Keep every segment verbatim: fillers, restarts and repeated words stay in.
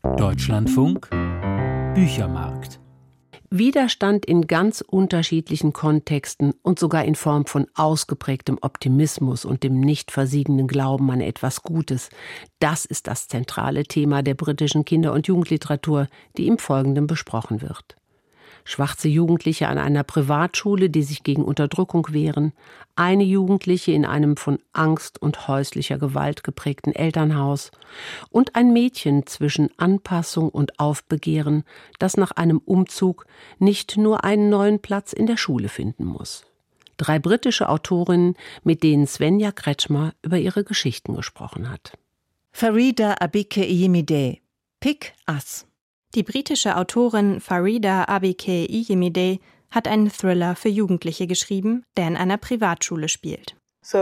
Deutschlandfunk Büchermarkt. Widerstand in ganz unterschiedlichen Kontexten und sogar in Form von ausgeprägtem Optimismus und dem nicht versiegenden Glauben an etwas Gutes. Das ist das zentrale Thema der britischen Kinder- und Jugendliteratur, die im Folgenden besprochen wird. Schwarze Jugendliche an einer Privatschule, die sich gegen Unterdrückung wehren, eine Jugendliche in einem von Angst und häuslicher Gewalt geprägten Elternhaus und ein Mädchen zwischen Anpassung und Aufbegehren, das nach einem Umzug nicht nur einen neuen Platz in der Schule finden muss. Drei britische Autorinnen, mit denen Svenja Kretschmer über ihre Geschichten gesprochen hat. Farida Abike-Iyimide, Pick Us. Die britische Autorin Farida Abike-Iyimide hat einen Thriller für Jugendliche geschrieben, der in einer Privatschule spielt.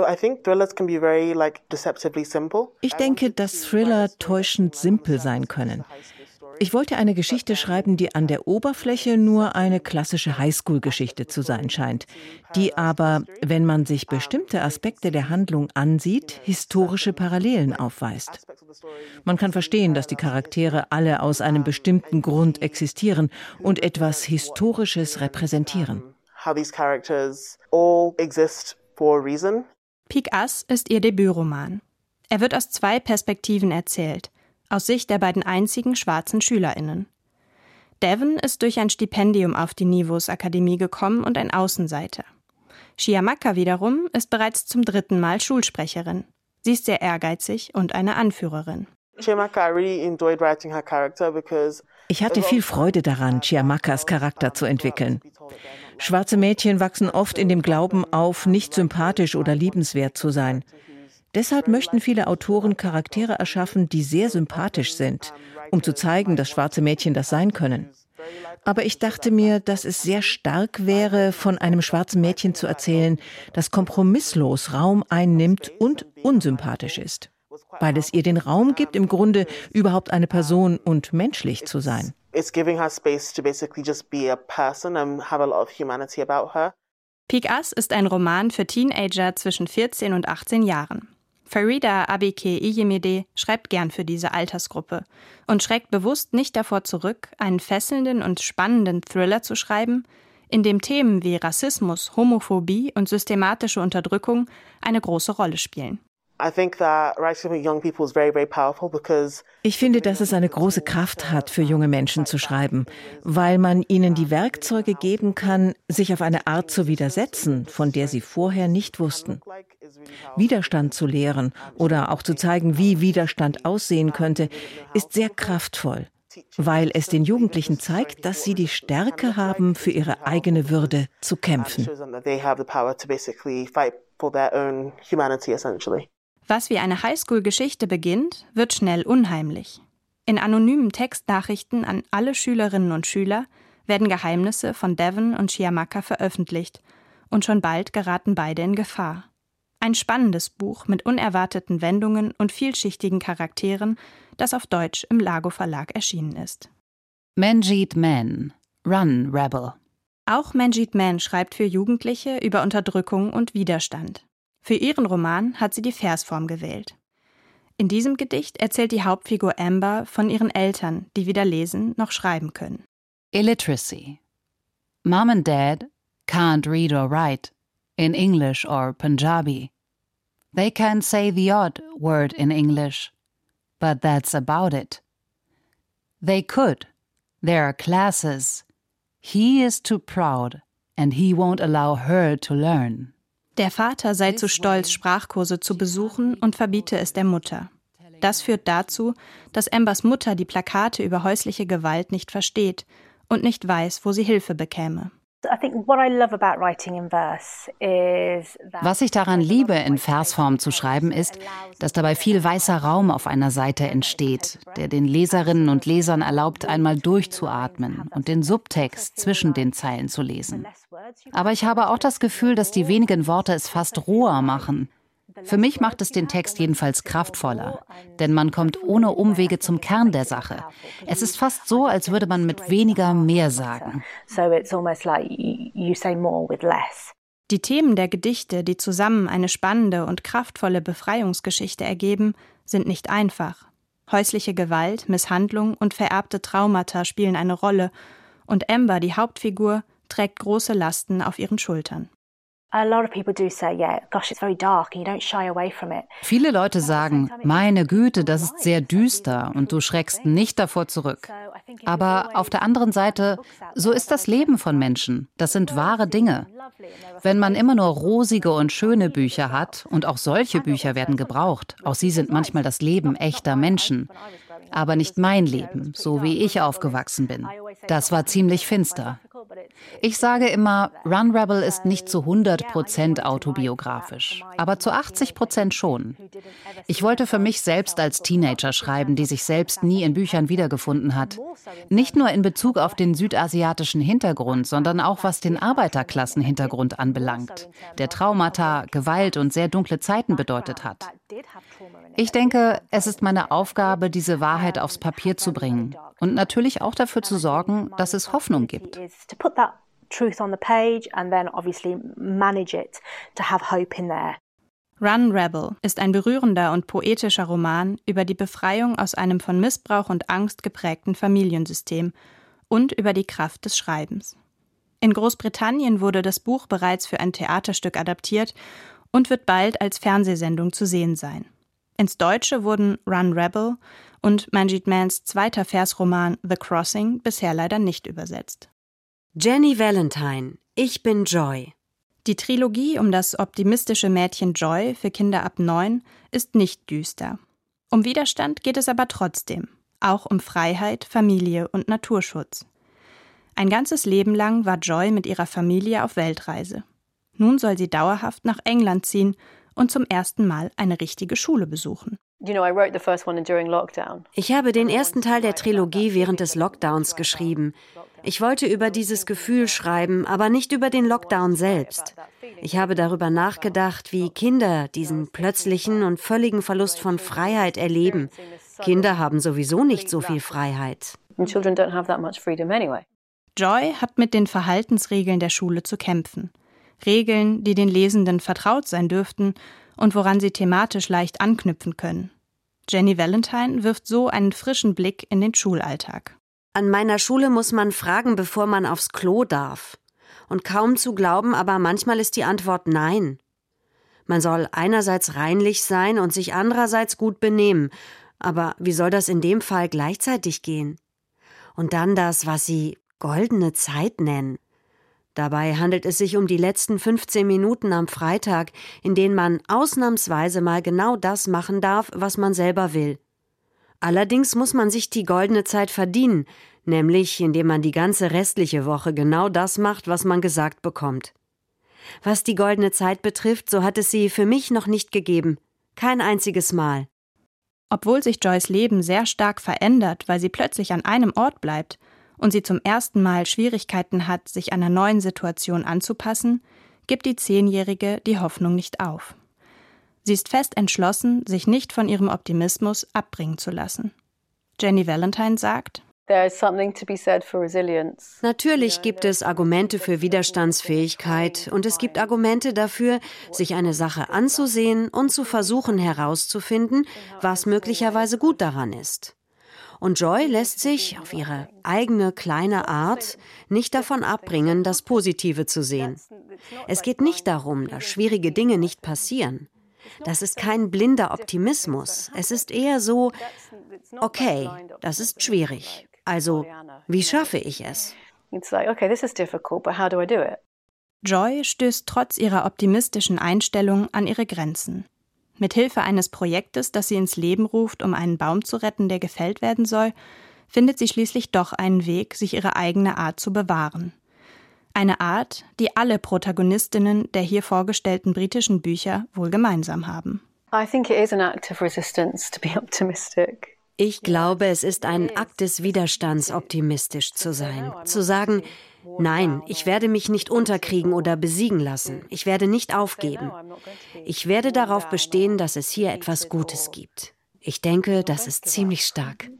Ich denke, dass Thriller täuschend simpel sein können. Ich wollte eine Geschichte schreiben, die an der Oberfläche nur eine klassische Highschool-Geschichte zu sein scheint, die aber, wenn man sich bestimmte Aspekte der Handlung ansieht, historische Parallelen aufweist. Man kann verstehen, dass die Charaktere alle aus einem bestimmten Grund existieren und etwas Historisches repräsentieren. Pick Us ist ihr Debütroman. Er wird aus zwei Perspektiven erzählt. Aus Sicht der beiden einzigen schwarzen SchülerInnen. Devon ist durch ein Stipendium auf die Nivos-Akademie gekommen und ein Außenseiter. Chiamaka wiederum ist bereits zum dritten Mal Schulsprecherin. Sie ist sehr ehrgeizig und eine Anführerin. Ich hatte viel Freude daran, Chiamakas Charakter zu entwickeln. Schwarze Mädchen wachsen oft in dem Glauben auf, nicht sympathisch oder liebenswert zu sein. Deshalb möchten viele Autoren Charaktere erschaffen, die sehr sympathisch sind, um zu zeigen, dass schwarze Mädchen das sein können. Aber ich dachte mir, dass es sehr stark wäre, von einem schwarzen Mädchen zu erzählen, das kompromisslos Raum einnimmt und unsympathisch ist. Weil es ihr den Raum gibt, im Grunde überhaupt eine Person und menschlich zu sein. Pick Us ist ein Roman für Teenager zwischen vierzehn und achtzehn Jahren. Farida Abike-Iyimide schreibt gern für diese Altersgruppe und schreckt bewusst nicht davor zurück, einen fesselnden und spannenden Thriller zu schreiben, in dem Themen wie Rassismus, Homophobie und systematische Unterdrückung eine große Rolle spielen. Ich finde, dass es eine große Kraft hat, für junge Menschen zu schreiben, weil man ihnen die Werkzeuge geben kann, sich auf eine Art zu widersetzen, von der sie vorher nicht wussten. Widerstand zu lehren oder auch zu zeigen, wie Widerstand aussehen könnte, ist sehr kraftvoll, weil es den Jugendlichen zeigt, dass sie die Stärke haben, für ihre eigene Würde zu kämpfen. Was wie eine Highschool-Geschichte beginnt, wird schnell unheimlich. In anonymen Textnachrichten an alle Schülerinnen und Schüler werden Geheimnisse von Devon und Chiamaka veröffentlicht und schon bald geraten beide in Gefahr. Ein spannendes Buch mit unerwarteten Wendungen und vielschichtigen Charakteren, das auf Deutsch im Lago Verlag erschienen ist. Manjeet Mann, Run, Rebel. Auch Manjeet Mann schreibt für Jugendliche über Unterdrückung und Widerstand. Für ihren Roman hat sie die Versform gewählt. In diesem Gedicht erzählt die Hauptfigur Amber von ihren Eltern, die weder lesen noch schreiben können. Illiteracy. Mom and Dad can't read or write in English or Punjabi. They can say the odd word in English, but that's about it. They could. There are classes. He is too proud and he won't allow her to learn. Der Vater sei zu stolz, Sprachkurse zu besuchen und verbiete es der Mutter. Das führt dazu, dass Ambers Mutter die Plakate über häusliche Gewalt nicht versteht und nicht weiß, wo sie Hilfe bekäme. Was ich daran liebe, in Versform zu schreiben, ist, dass dabei viel weißer Raum auf einer Seite entsteht, der den Leserinnen und Lesern erlaubt, einmal durchzuatmen und den Subtext zwischen den Zeilen zu lesen. Aber ich habe auch das Gefühl, dass die wenigen Worte es fast roher machen. Für mich macht es den Text jedenfalls kraftvoller, denn man kommt ohne Umwege zum Kern der Sache. Es ist fast so, als würde man mit weniger mehr sagen. Die Themen der Gedichte, die zusammen eine spannende und kraftvolle Befreiungsgeschichte ergeben, sind nicht einfach. Häusliche Gewalt, Misshandlung und vererbte Traumata spielen eine Rolle und Amber, die Hauptfigur, trägt große Lasten auf ihren Schultern. Viele Leute sagen, meine Güte, das ist sehr düster und du schreckst nicht davor zurück. Aber auf der anderen Seite, so ist das Leben von Menschen. Das sind wahre Dinge. Wenn man immer nur rosige und schöne Bücher hat, und auch solche Bücher werden gebraucht, auch sie sind manchmal das Leben echter Menschen. Aber nicht mein Leben, so wie ich aufgewachsen bin. Das war ziemlich finster. Ich sage immer, Run Rebel ist nicht zu hundert Prozent autobiografisch, aber zu achtzig Prozent schon. Ich wollte für mich selbst als Teenager schreiben, die sich selbst nie in Büchern wiedergefunden hat. Nicht nur in Bezug auf den südasiatischen Hintergrund, sondern auch was den Arbeiterklassenhintergrund anbelangt, der Traumata, Gewalt und sehr dunkle Zeiten bedeutet hat. Ich denke, es ist meine Aufgabe, diese Wahrheit aufs Papier zu bringen und natürlich auch dafür zu sorgen, dass es Hoffnung gibt. Run Rebel ist ein berührender und poetischer Roman über die Befreiung aus einem von Missbrauch und Angst geprägten Familiensystem und über die Kraft des Schreibens. In Großbritannien wurde das Buch bereits für ein Theaterstück adaptiert und wird bald als Fernsehsendung zu sehen sein. Ins Deutsche wurden Run Rebel und Manjit Manns zweiter Versroman The Crossing bisher leider nicht übersetzt. Jenny Valentine, Ich bin Joy. Die Trilogie um das optimistische Mädchen Joy für Kinder ab neun ist nicht düster. Um Widerstand geht es aber trotzdem, auch um Freiheit, Familie und Naturschutz. Ein ganzes Leben lang war Joy mit ihrer Familie auf Weltreise. Nun soll sie dauerhaft nach England ziehen und zum ersten Mal eine richtige Schule besuchen. Ich habe den ersten Teil der Trilogie während des Lockdowns geschrieben. Ich wollte über dieses Gefühl schreiben, aber nicht über den Lockdown selbst. Ich habe darüber nachgedacht, wie Kinder diesen plötzlichen und völligen Verlust von Freiheit erleben. Kinder haben sowieso nicht so viel Freiheit. Joy hat mit den Verhaltensregeln der Schule zu kämpfen. Regeln, die den Lesenden vertraut sein dürften und woran sie thematisch leicht anknüpfen können. Jenny Valentine wirft so einen frischen Blick in den Schulalltag. An meiner Schule muss man fragen, bevor man aufs Klo darf. Und kaum zu glauben, aber manchmal ist die Antwort nein. Man soll einerseits reinlich sein und sich andererseits gut benehmen. Aber wie soll das in dem Fall gleichzeitig gehen? Und dann das, was sie goldene Zeit nennen. Dabei handelt es sich um die letzten fünfzehn Minuten am Freitag, in denen man ausnahmsweise mal genau das machen darf, was man selber will. Allerdings muss man sich die goldene Zeit verdienen, nämlich indem man die ganze restliche Woche genau das macht, was man gesagt bekommt. Was die goldene Zeit betrifft, so hat es sie für mich noch nicht gegeben. Kein einziges Mal. Obwohl sich Joys Leben sehr stark verändert, weil sie plötzlich an einem Ort bleibt, und sie zum ersten Mal Schwierigkeiten hat, sich einer neuen Situation anzupassen, gibt die Zehnjährige die Hoffnung nicht auf. Sie ist fest entschlossen, sich nicht von ihrem Optimismus abbringen zu lassen. Jenny Valentine sagt: Natürlich gibt es Argumente für Widerstandsfähigkeit und es gibt Argumente dafür, sich eine Sache anzusehen und zu versuchen herauszufinden, was möglicherweise gut daran ist. Und Joy lässt sich auf ihre eigene kleine Art nicht davon abbringen, das Positive zu sehen. Es geht nicht darum, dass schwierige Dinge nicht passieren. Das ist kein blinder Optimismus. Es ist eher so, okay, das ist schwierig. Also, wie schaffe ich es? Joy stößt trotz ihrer optimistischen Einstellung an ihre Grenzen. Mit Hilfe eines Projektes, das sie ins Leben ruft, um einen Baum zu retten, der gefällt werden soll, findet sie schließlich doch einen Weg, sich ihre eigene Art zu bewahren. Eine Art, die alle Protagonistinnen der hier vorgestellten britischen Bücher wohl gemeinsam haben. Ich glaube, es ist ein Akt des Widerstands, optimistisch zu sein. Zu sagen, nein, ich werde mich nicht unterkriegen oder besiegen lassen. Ich werde nicht aufgeben. Ich werde darauf bestehen, dass es hier etwas Gutes gibt. Ich denke, das ist ziemlich stark.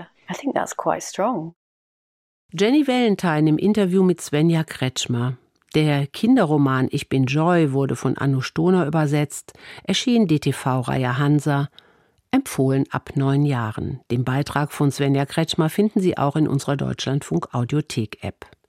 Jenny Valentine im Interview mit Svenja Kretschmer. Der Kinderroman Ich bin Joy wurde von Anno Stohner übersetzt, erschien D T V-Reihe Hansa, empfohlen ab neun Jahren. Den Beitrag von Svenja Kretschmer finden Sie auch in unserer Deutschlandfunk-Audiothek-App.